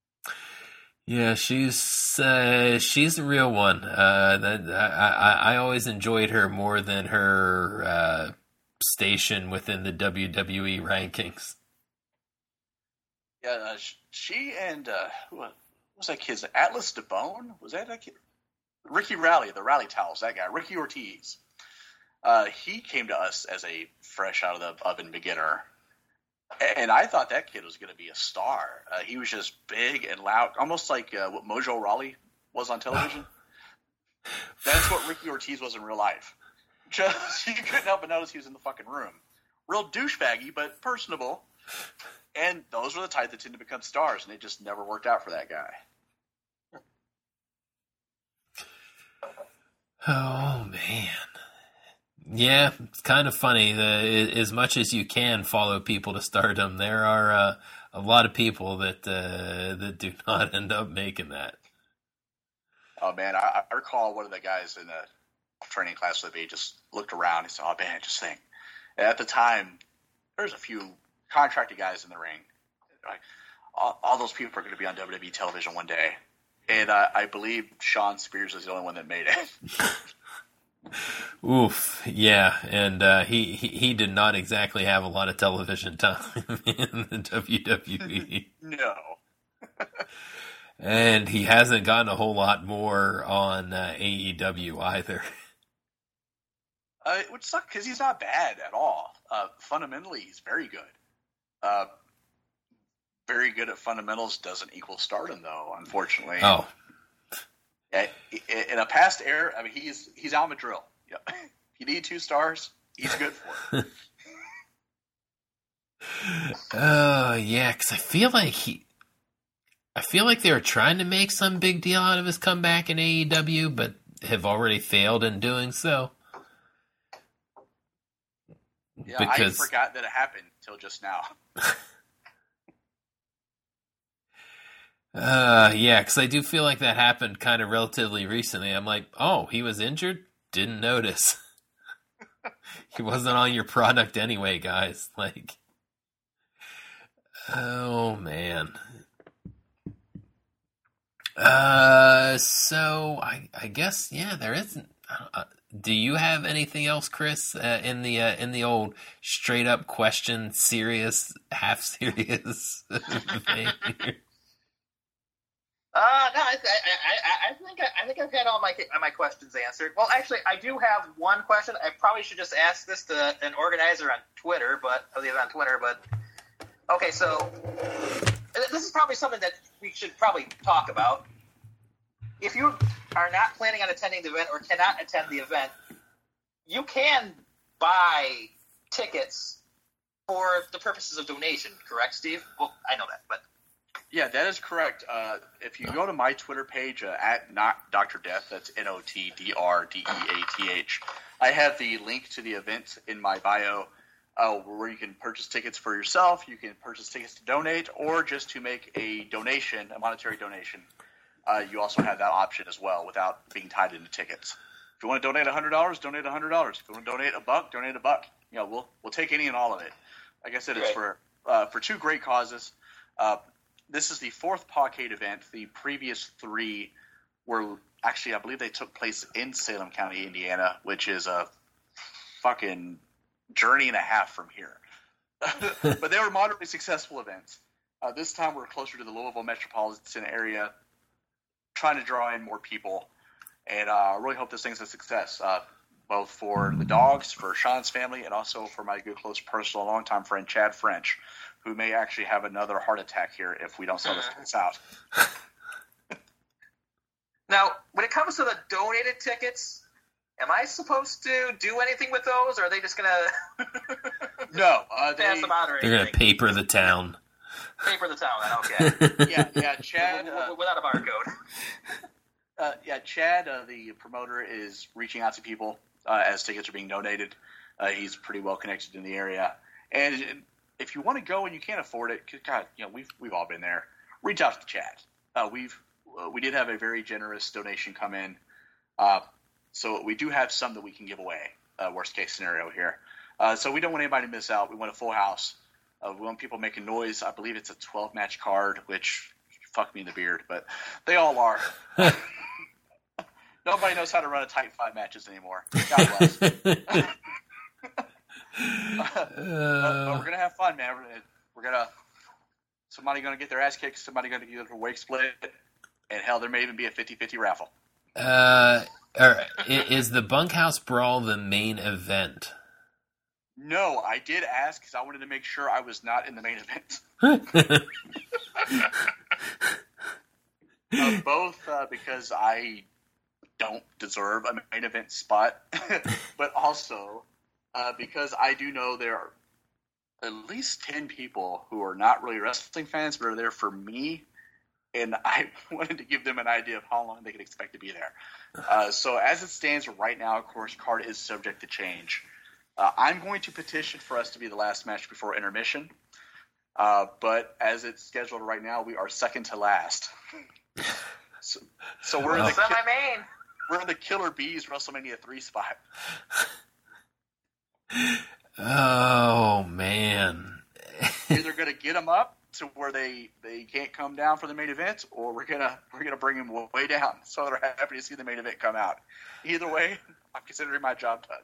she's a real one. I always enjoyed her more than her station within the WWE rankings. Yeah, she and who was that kid? Atlas DeBone? Was that kid? Ricky Rally, the Rally Towels, that guy. Ricky Ortiz. He came to us as a fresh out of the oven beginner. And I thought that kid was going to be a star. He was just big and loud, almost like what Mojo Rawley was on television. That's what Ricky Ortiz was in real life. Just, you couldn't help but notice he was in the fucking room. Real douchebaggy, but personable. And those were the type that tend to become stars, and it just never worked out for that guy. Oh, man. Yeah, it's kind of funny. As much as you can follow people to stardom, there are a lot of people that do not end up making that. Oh, man, I recall one of the guys in the training class with me just looked around and said, oh, man, just think. And at the time, there's a few contracted guys in the ring. Like, all those people are going to be on WWE television one day. And I believe Sean Spears is the only one that made it. Oof, yeah, and he did not exactly have a lot of television time in the WWE. No. And he hasn't gotten a whole lot more on AEW either. Which sucks because he's not bad at all. Fundamentally, he's very good. Very good at fundamentals doesn't equal stardom, though, unfortunately. Oh. In a past era, I mean, he's Al Madrill. Yeah. If you need 2 stars, he's good for it. Yeah, because I feel like they were trying to make some big deal out of his comeback in AEW, but have already failed in doing so. Yeah, I forgot that it happened till just now. Yeah, because I do feel like that happened kind of relatively recently. I'm like, oh, he was injured? Didn't notice. He wasn't on your product anyway, guys. Like, oh, man. So I guess, yeah, there isn't. Do you have anything else, Chris, in the old straight up question, serious, half serious thing? No, I think I've had all my questions answered. Well, actually, I do have one question. I probably should just ask this to an organizer on Twitter, but okay. So this is probably something that we should probably talk about. If you are not planning on attending the event or cannot attend the event, you can buy tickets for the purposes of donation. Correct, Steve? Well, I know that, but Yeah, that is correct. If you go to my Twitter page at not Dr. Death, that's NOTDRDEATH, I have the link to the event in my bio where you can purchase tickets for yourself, you can purchase tickets to donate, or just to make a donation, a monetary donation. You also have that option as well without being tied into tickets. If you want to donate $100, donate $100. If you want to donate $1, donate $1. We'll take any and all of it. Like I said, it's for two great causes. This is the fourth Pawcade event. The previous three were actually, I believe they took place in Salem County, Indiana, which is a fucking journey and a half from here. But they were moderately successful events. This time we're closer to the Louisville metropolitan area, trying to draw in more people. And I really hope this thing's a success, both for the dogs, for Sean's family, and also for my good, close, personal, longtime friend, Chad French, who may actually have another heart attack here if we don't sell this place out. Now, when it comes to the donated tickets, am I supposed to do anything with those, or are they just going to No, pass them out or anything? They're going to paper the town. Paper the town, okay. Yeah, Chad. Without a barcode. Chad, the promoter, is reaching out to people as tickets are being donated. He's pretty well connected in the area, and if you want to go and you can't afford it, God, we've all been there. Reach out to Chad. We did have a very generous donation come in, so we do have some that we can give away. Worst case scenario here, so we don't want anybody to miss out. We want a full house. We want people making noise. I believe it's a 12-match card, which fuck me in the beard, but they all are. Nobody knows how to run a tight 5 matches anymore. God bless. But we're gonna have fun, man. Somebody gonna get their ass kicked. Somebody gonna get their wake split, and hell, there may even be a 50-50 raffle. All right. Is the Bunkhouse Brawl the main event? No, I did ask because I wanted to make sure I was not in the main event. Both because I don't deserve a main event spot, but also because I do know there are at least 10 people who are not really wrestling fans, but are there for me, and I wanted to give them an idea of how long they could expect to be there. So as it stands right now, of course, card is subject to change. I'm going to petition for us to be the last match before intermission, but as it's scheduled right now, we are second to last. So we're in the Killer Bees WrestleMania 3 spot. Oh man! Either gonna get them up to where they can't come down for the main event, or we're gonna bring them way down so they're happy to see the main event come out. Either way, I'm considering my job done.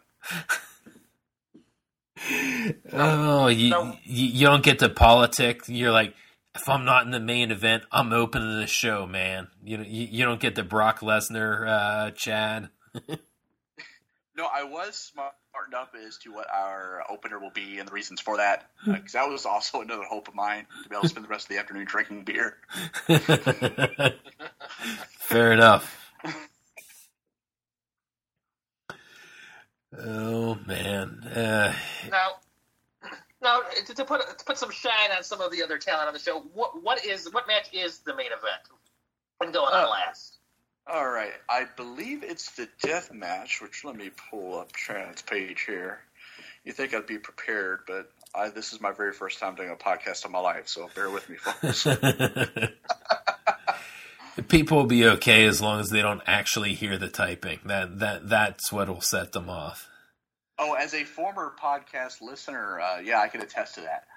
Oh, you don't get to politic. You're like, if I'm not in the main event, I'm opening the show, man. You don't get the Brock Lesnar, Chad. No, I was smartened up as to what our opener will be and the reasons for that, because that was also another hope of mine, to be able to spend the rest of the afternoon drinking beer. Fair enough. Oh man! Now, to put some shine on some of the other talent on the show, what match is the main event and going on last? All right, I believe it's the death match. Which let me pull up Chad's page here. You think I'd be prepared, but this is my very first time doing a podcast in my life, so bear with me, folks. People will be okay as long as they don't actually hear the typing. That's what will set them off. Oh, as a former podcast listener, yeah, I can attest to that.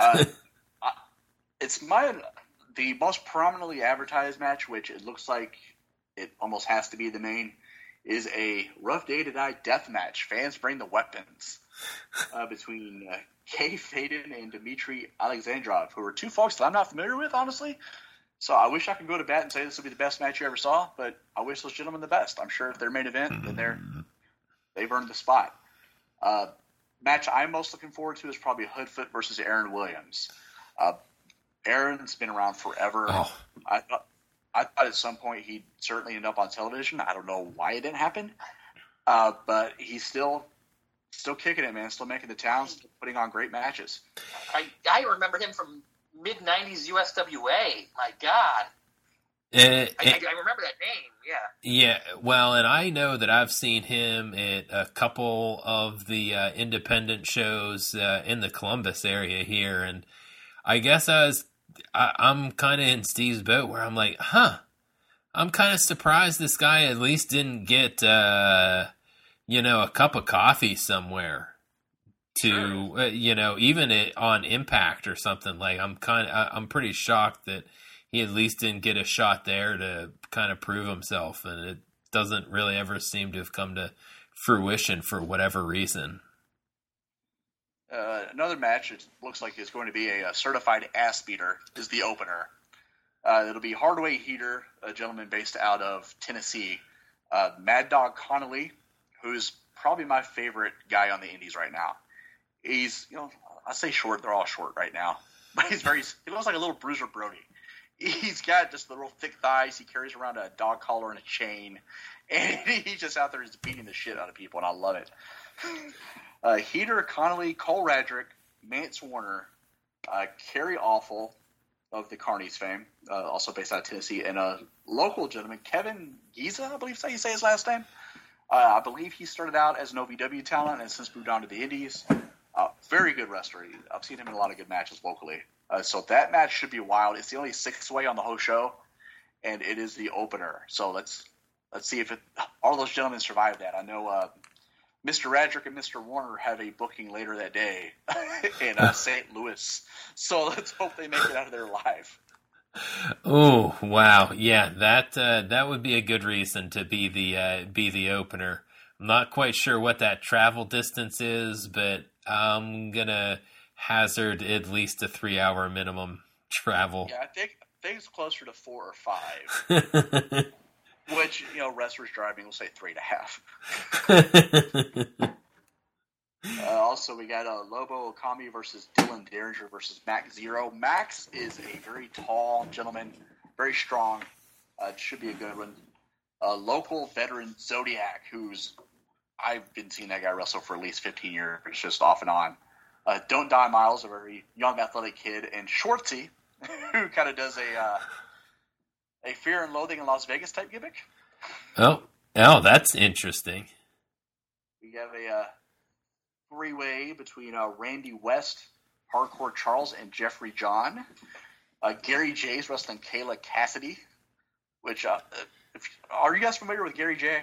It's the most prominently advertised match, which it looks like it almost has to be the main, is a Rough Day to Die death match. Fans bring the weapons between Kay Faden and Dmitry Alexandrov, who are two folks that I'm not familiar with, honestly. So I wish I could go to bat and say this will be the best match you ever saw, but I wish those gentlemen the best. I'm sure if they're main event, then they've earned the spot. Match I'm most looking forward to is probably Hoodfoot versus Aaron Williams. Aaron's been around forever. Oh. I thought at some point he'd certainly end up on television. I don't know why it didn't happen, but he's still kicking it, man. Still making the town, still putting on great matches. I remember him from mid-90s USWA. My God. I remember that name, yeah. Yeah, well, and I know that I've seen him at a couple of the independent shows in the Columbus area here, and I guess I'm kind of in Steve's boat where I'm like, I'm kind of surprised this guy at least didn't get, a cup of coffee somewhere to, even on Impact or something. Like, I'm pretty shocked that he at least didn't get a shot there to kind of prove himself, and it doesn't really ever seem to have come to fruition for whatever reason. Another match, it looks like it's going to be a certified ass beater, is the opener. It'll be Hardaway Heater, a gentleman based out of Tennessee. Mad Dog Connolly, who's probably my favorite guy on the indies right now. He's, I say short, they're all short right now, but he looks like a little Bruiser Brody. He's got just the real thick thighs. He carries around a dog collar and a chain, and he's just out there just beating the shit out of people, and I love it. Heater, Connolly, Cole Radrick, Mance Warner, Kerry Awful of the Carnies fame, also based out of Tennessee, and a local gentleman, Kevin Giza, I believe is how you say his last name. I believe he started out as an OVW talent and has since moved on to the Indies. Very good wrestler. I've seen him in a lot of good matches locally. So that match should be wild. It's the only 6-way on the whole show, and it is the opener. So let's see if all those gentlemen survive that. I know Mr. Radrick and Mr. Warner have a booking later that day in St. Louis. So let's hope they make it out of there live. Oh, wow. Yeah, that would be a good reason to be the opener. I'm not quite sure what that travel distance is, but I'm going to hazard at least a 3-hour minimum travel. Yeah, I think it's closer to 4 or 5. Which, wrestlers driving will say 3.5. Also, we got Lobo Okami versus Dylan Derringer versus Max Zero. Max is a very tall gentleman, very strong. It should be a good one. Local veteran Zodiac, I've been seeing that guy wrestle for at least 15 years, just off and on. Don't Die Miles, a very young, athletic kid, and Schwartzy, who kind of does a Fear and Loathing in Las Vegas type gimmick. Oh, that's interesting. We have a 3-way between Randy West, Hardcore Charles, and Jeffrey John. Gary J's wrestling Kayla Cassidy, which, are you guys familiar with Gary J?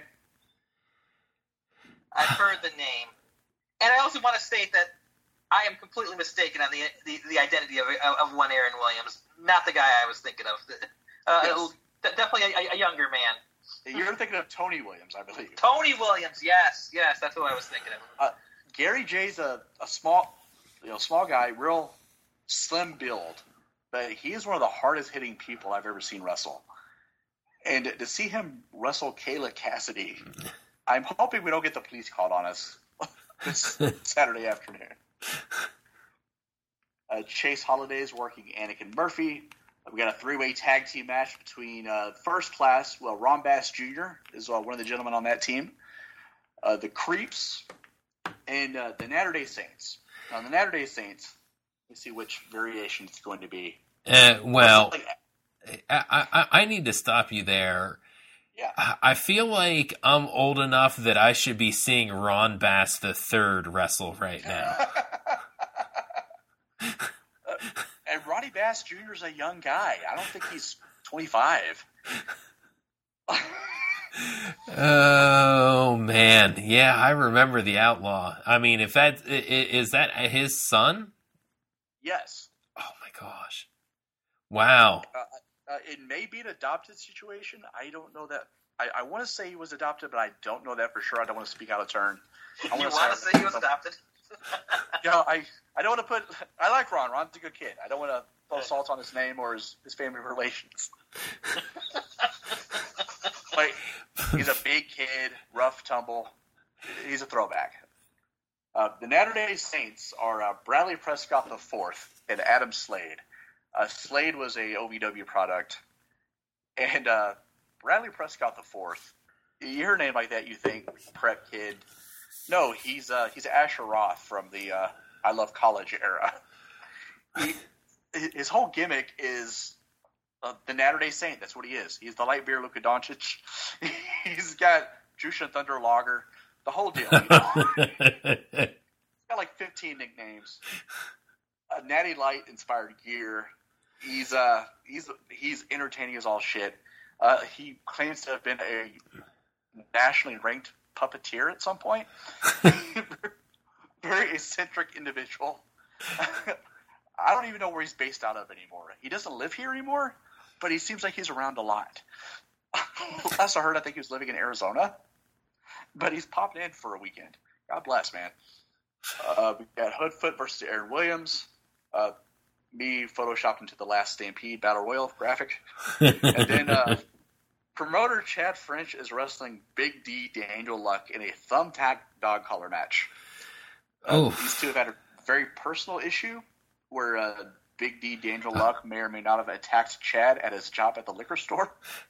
I've heard the name. And I also want to state that I am completely mistaken on the identity of one Aaron Williams. Not the guy I was thinking of. Yes. Definitely a younger man. You're thinking of Tony Williams, I believe. Tony Williams, yes, that's who I was thinking of. Gary J's a small guy, real slim build, but he is one of the hardest hitting people I've ever seen wrestle. And to see him wrestle Kayla Cassidy, I'm hoping we don't get the police called on us this Saturday afternoon. Chase Holiday's working Anakin Murphy. We got a 3-way tag team match between First Class. Well, Ron Bass Jr. is one of the gentlemen on that team. The Creeps and the Natter Day Saints. Now, the Natter Day Saints, let's see which variation it's going to be. I need to stop you there. Yeah. I feel like I'm old enough that I should be seeing Ron Bass III wrestle right now. And Ronnie Bass Jr. is a young guy. I don't think he's 25. Oh, man. Yeah, I remember the Outlaw. I mean, is that his son? Yes. Oh, my gosh. Wow. It may be an adopted situation. I don't know that. I want to say he was adopted, but I don't know that for sure. I don't want to speak out of turn. You want to say he was adopted? I don't want to put. I like Ron. Ron's a good kid. I don't want to throw salt on his name or his family relations. Like, he's a big kid, rough tumble. He's a throwback. The Natter Day Saints are Bradley Prescott IV and Adam Slade. Slade was a OVW product, and Bradley Prescott IV. You hear a name like that, you think prep kid. No, he's Asher Roth from the I Love College era. his whole gimmick is the Natterday Saint. That's what he is. He's the light beer Luka Doncic. He's got Jushin Thunder Lager, the whole deal. He's got like 15 nicknames. Natty Light inspired gear. He's entertaining as all shit. He claims to have been a nationally ranked puppeteer at some point. Very eccentric individual. I don't even know where he's based out of anymore. He doesn't live here anymore, but he seems like he's around a lot. Last I heard, I think he was living in Arizona, but he's popped in for a weekend. God bless, man. We got Hoodfoot versus Aaron Williams. Me photoshopped into the Last Stampede Battle Royal graphic. And then promoter Chad French is wrestling Big D D'Angelo Luck in a thumbtack dog collar match. These two have had a very personal issue where Big D D'Angelo Luck may or may not have attacked Chad at his job at the liquor store.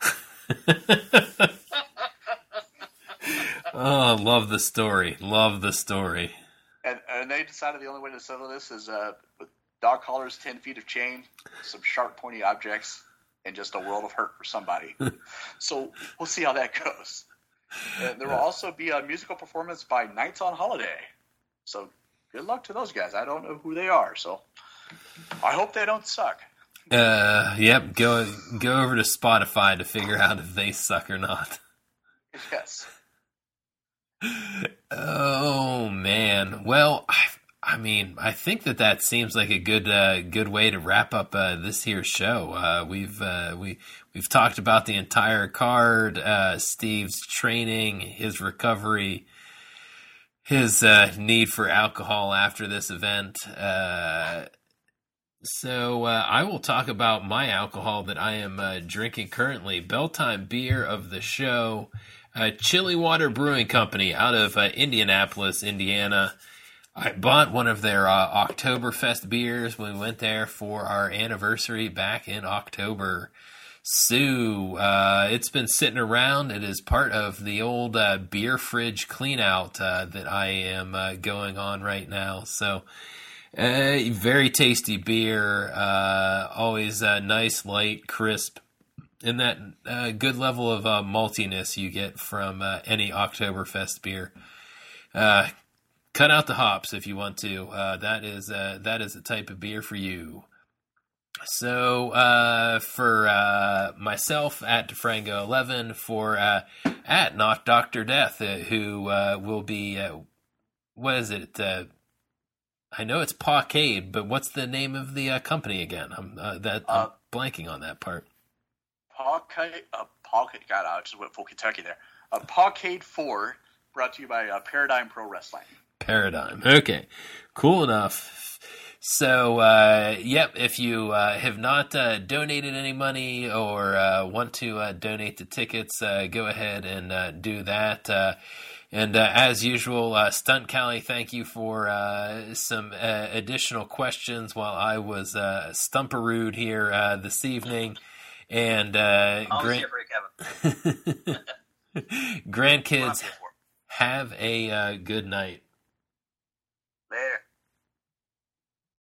Oh, love the story. Love the story. And they decided the only way to settle this is with dog collars, 10 feet of chain, some sharp, pointy objects, and just a world of hurt for somebody. So we'll see how that goes. There will also be a musical performance by Nights on Holiday. So good luck to those guys. I don't know who they are, so I hope they don't suck. Yep. Go over to Spotify to figure out if they suck or not. Yes. Oh man. Well, I mean, I think that seems like a good way to wrap up this here show. We've talked about the entire card, Steve's training, his recovery, his need for alcohol after this event. So I will talk about my alcohol that I am drinking currently. Belltime beer of the show, Chili Water Brewing Company out of Indianapolis, Indiana. I bought one of their Oktoberfest beers when we went there for our anniversary back in October. So it's been sitting around. It is part of the old beer fridge clean out that I am going on right now. So very tasty beer, always nice, light, crisp, and that good level of maltiness you get from any Oktoberfest beer. Cut out the hops if you want to. That is the type of beer for you. So for myself at DeFrango11, for at Not Dr. Death, who will be what is it? I know it's Pawcade, but what's the name of the company again? I'm blanking on that part. Pawcade. God, I just went full Kentucky there. Pawcade 4, brought to you by Paradigm Pro Wrestling. Paradigm. Okay, cool enough. So, yep, if you have not donated any money or want to donate the tickets, go ahead and do that. And as usual, Stunt Callie, thank you for some additional questions while I was stumperood here this evening. And grandkids, have a good night.